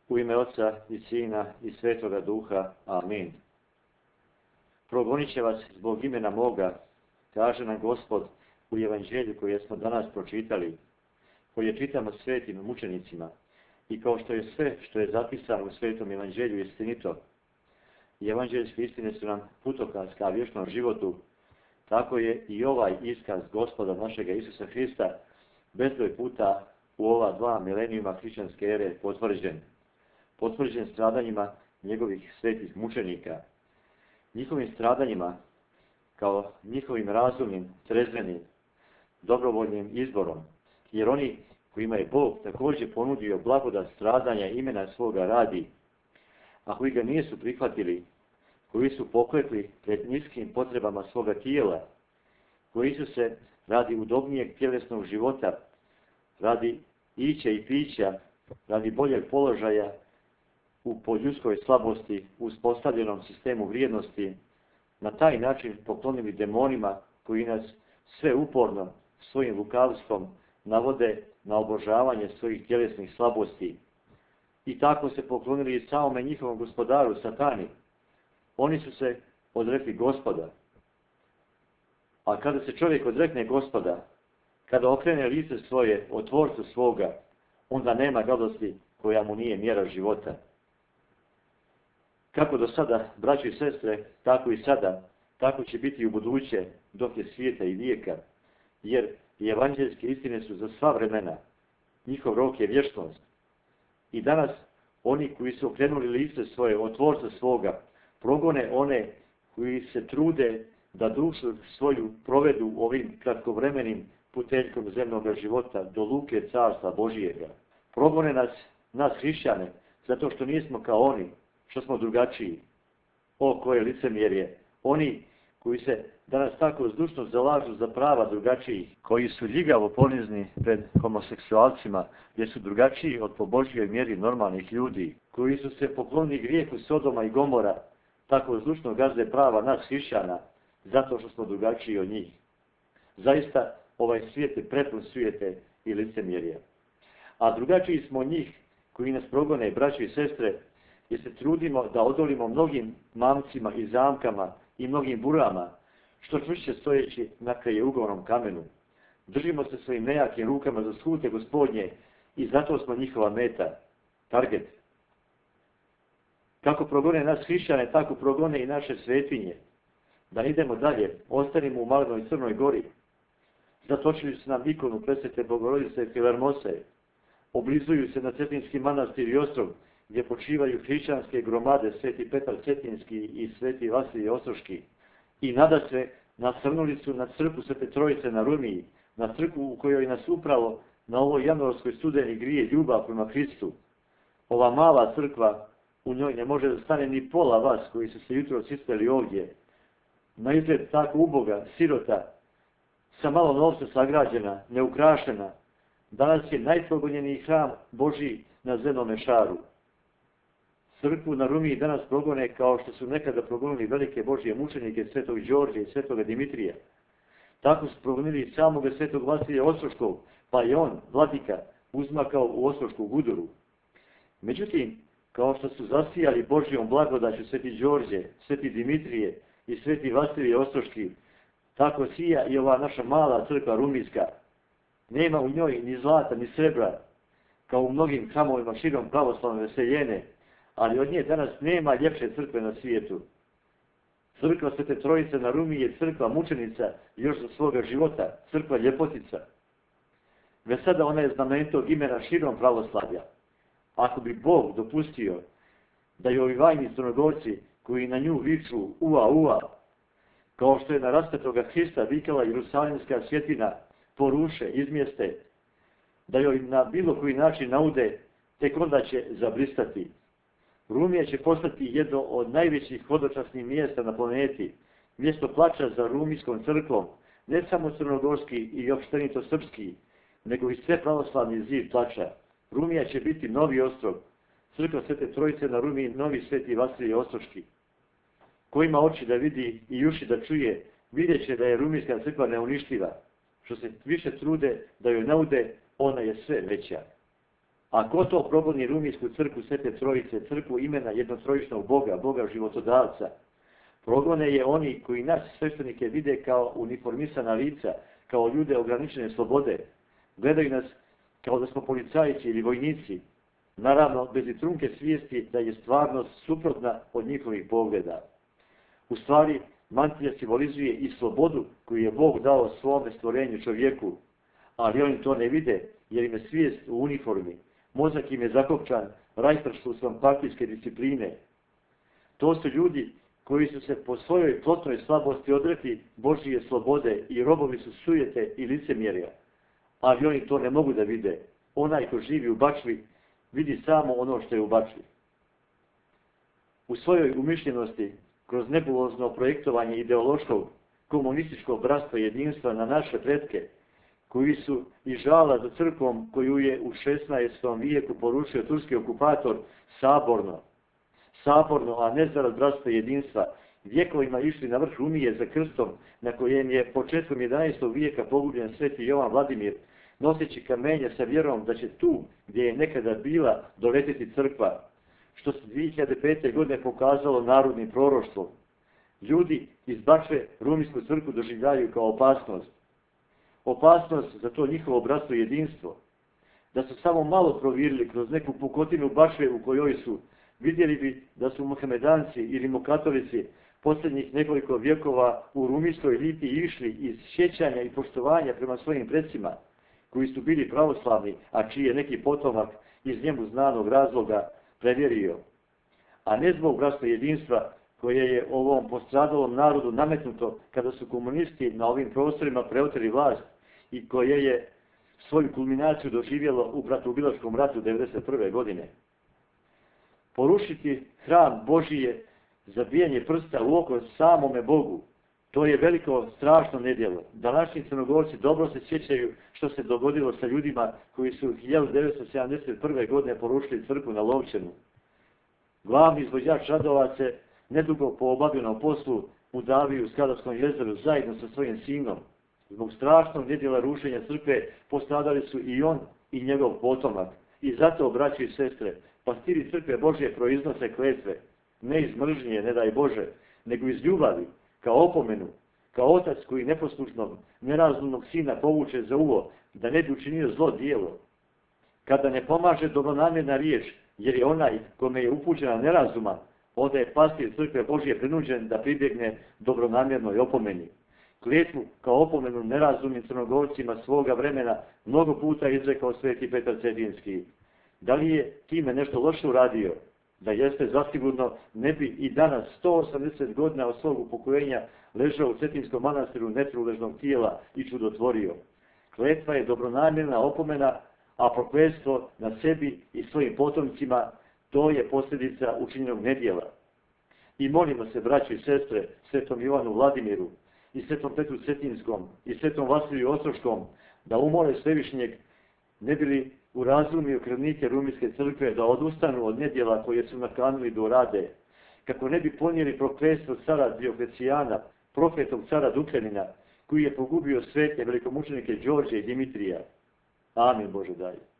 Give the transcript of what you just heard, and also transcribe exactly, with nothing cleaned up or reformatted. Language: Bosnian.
U ime Oca i Sina i Svetoga Duha. Amin. Progonit će vas zbog imena moga, kaže nam Gospod u evanđelju koje smo danas pročitali, koje čitamo svetim mučenicima. I kao što je sve što je zapisano u svetom evanđelju istinito, i evanđeljske istine su nam putokaz ka vječnom životu, tako je i ovaj iskaz Gospoda našega Isusa Hrista bezbroj puta u ova dva milenijuma hrišćanske ere potvrđen. Potvrđen stradanjima njegovih svetih mučenika, njihovim stradanjima kao njihovim razumnim, trezvenim, dobrovoljnim izborom, jer oni kojima je Bog također ponudio blagodat stradanja imena svoga radi, a koji ga nisu prihvatili, koji su poklekli pred niskim potrebama svoga tijela, koji su se radi udobnijeg tjelesnog života, radi ića i pića, radi boljeg položaja u poljudskoj slabosti, u uspostavljenom sistemu vrijednosti, na taj način poklonili demonima koji nas sve uporno svojim lukavstvom navode na obožavanje svojih tjelesnih slabosti. I tako se poklonili i samome njihovom gospodaru, Satani. Oni su se odrekli Gospoda. A kada se čovjek odrekne Gospoda, kada okrene lice svoje od Tvorcu svoga, onda nema radosti koja mu nije mjera života. Kako do sada, braći i sestre, tako i sada, tako će biti i u buduće, dok je svijeta i vijeka, jer i evanđeljske istine su za sva vremena, njihov rok je vječnost. I danas oni koji su okrenuli lice svoje od Tvorca svoga, progone one koji se trude da dušu svoju provedu ovim kratkovremenim puteljkom zemnog života do luke Carstva Božijega. Progone nas, nas hrišćane, zato što nismo kao oni, što smo drugačiji. O, koje licemjerje! Oni koji se danas tako zdušno zalažu za prava drugačijih, koji su ljigavo ponizni pred homoseksualcima, jer su drugačiji od po Božjoj mjeri normalnih ljudi, koji su se poklonili grijehu Sodoma i Gomora, tako zdušno gazde prava nas hrišćana, zato što smo drugačiji od njih. Zaista, ovaj svijet je prepun sujete i licemjerja. A drugačiji smo od njih koji nas progone, braće i sestre, jer se trudimo da odolimo mnogim mamcima i zamkama i mnogim burama, što čvršće stojeći na krajeugolnom kamenu. Držimo se svojim nejakim rukama za skute Gospodnje i zato smo njihova meta, target. Kako progone nas hrišćane, tako progone i naše svetinje. Da idemo dalje, ostanimo u Malinoj Crnoj Gori. Zatočili su nam ikonu Presvete Bogorodice Filarmose. Oblizuju se na Cetinski manastir i ostrog, gdje počivaju hrišćanske gromade Sveti Petar Cetinski i Sveti Vasilije Ostroški. I nadasve nasrnuli su na crkvu Svete Trojice na Rumiji, na crkvu u kojoj nas upravo na ovoj januarskoj studeni grije ljubav prema Hristu. Ova mala crkva, u njoj ne može da stane ni pola vas koji su se jutro ispeli ovdje. Na izgled tako uboga, sirota, sa malo novca sagrađena, neukrašena, danas je najprogonjeniji hram Božji na zemljome šaru. Crkvu na Rumiji danas progone kao što su nekada progonili velike Božje mučenike Svetog Đorđa i Svetoga Dimitrija. Tako su progonili i samoga Svetog Vasilija Ostroškog, pa je on, vladika, uzmakao u Ostrošku guduru. Međutim, kao što su zasijali Božjom blagodaću Sveti Đorđe, Sveti Dimitrije i Sveti Vasilije Ostroški, tako sija i ova naša mala crkva rumijska. Nema u njoj ni zlata ni srebra, kao u mnogim hramovima širom pravoslavne veseljene, ali od nje danas nema ljepše crkve na svijetu. Crkva Svete Trojice na Rumiji je crkva mučenica još za svoga života, crkva ljepotica. Već sada ona je znamenitog imena širom pravoslavlja. Ako bi Bog dopustio da i ovi vajni Crnogorci koji na nju viču ua ua, kao što je na raspetoga Hrista vikala Jerusalimska svjetina, poruše, izmjeste, da joj na bilo koji način naude, tek onda će zablistati. Rumija će postati jedno od najvećih hodočasnih mjesta na planeti, mjesto plača za rumijskom crkvom, ne samo crnogorski i opštenito srpski, nego i sve pravoslavni zid plača. Rumija će biti novi ostrog, crkva Svete Trojice na Rumiji novi Sveti Vasilije Ostroški. Ko ima oči da vidi i uši da čuje, vidjet će da je rumijska crkva neuništiva. Što se više trude da joj naude, ona je sve veća. A ko to progoni rumijsku crkvu Svete Trojice, crkvu imena jednotrojičnog Boga, Boga životodavca? Progone je oni koji nas sveštenike vide kao uniformisana lica, kao ljude ograničene slobode. Gledaju nas kao da smo policajci ili vojnici. Naravno, bez i trunke svijesti da je stvarnost suprotna od njihovih pogleda. U stvari, mantija simbolizuje i slobodu koju je Bog dao svome stvorenju čovjeku, ali oni to ne vide jer im je svijest u uniformi. Mozak im je zakopčan rajstrštvom partijske discipline. To su ljudi koji su se po svojoj plotnoj slabosti odrekli Božije slobode i robovi su sujete i licemjerja. Ali oni to ne mogu da vide. Onaj ko živi u bačvi vidi samo ono što je u bačvi. U svojoj umišljenosti, kroz nebulozno projektovanje ideološkog komunističkog bratstva jedinstva na naše pretke, koji su i žala za crkvom koju je u šesnaestom vijeku porušio turski okupator saborno, saborno, a ne zarad bratstva jedinstva, vjekovima išli na vrh Unije za krstom, na kojem je početkom jedanaestog vijeka pogubljen sveti Jovan Vladimir, noseći kamenje sa vjerom da će tu, gdje je nekada bila, doletiti crkva, što se dvije hiljade pete. godine pokazalo narodnim proroštvom. Ljudi iz Bačve rumijsku crkvu doživljaju kao opasnost. Opasnost za to njihovo bratstvo i jedinstvo. Da su samo malo provirili kroz neku pukotinu Bačve u kojoj su, vidjeli bi da su Mohamedanci ili rimokatolici posljednjih nekoliko vjekova u rumijskoj liti išli iz sjećanja i poštovanja prema svojim predsima, koji su bili pravoslavni, a čiji je neki potomak iz njemu znanog razloga prevjerio. A ne zbog bratstva jedinstva koje je ovom postradalom narodu nametnuto kada su komunisti na ovim prostorima preoteli vlast i koje je svoju kulminaciju doživjelo u bratoubilačkom ratu devedeset prve. godine. Porušiti hram Božije, zabijanje prsta u oko samome Bogu, to je veliko, strašno nedjelo. Današnji Crnogorci dobro se sjećaju što se dogodilo sa ljudima koji su hiljadu devetsto sedamdeset prve. godine porušili crkvu na Lovćenu. Glavni izvođač radova se nedugo po obavljenom poslu u Daviju u Skadarskom jezeru zajedno sa svojim sinom. Zbog strašnog nedjela rušenja crkve postradali su i on i njegov potomak. I zato, braći i sestre, pastiri crkve Božje proiznose kletve, ne iz mržnje, ne daj Bože, nego iz ljubavi, kao opomenu, kao otac koji neposlušnog, nerazumnog sina povuče za uvo, da ne bi učinio zlo djelo. Kada ne pomaže dobronamjerna riječ, jer je onaj kome je upućena nerazuma, onda je pastir crkve Božje prinuđen da pribjegne dobronamjernoj opomeni. Kletvu kao opomenu nerazumnim Crnogorcima svoga vremena mnogo puta izrekao sveti Petar Cetinski. Da li je time nešto loše uradio? Da jeste, zasigurno ne bi i danas sto osamdeset godina od svog upokojenja ležao u Cetinskom manastiru netruležnog tijela i čudotvorio. Kletva je dobronamjerna opomena, a prokletstvo na sebi i svojim potomcima, to je posljedica učinjenog nedjela. I molimo se, braći i sestre, svetom Jovanu Vladimiru, i svetom Petru Cetinskom, i svetom Vasiliju Ostroškom, da umole Svevišnjeg, ne bili urazumio krvnike rumijske crkve da odustanu od nedjela koje su nakanili da urade, kako ne bi ponijeli prokletstvo cara Dioklecijana, profetog cara Dukljanina, koji je pogubio svete velikomučenike Đorđe i Dimitrija. Amin, Bože daj.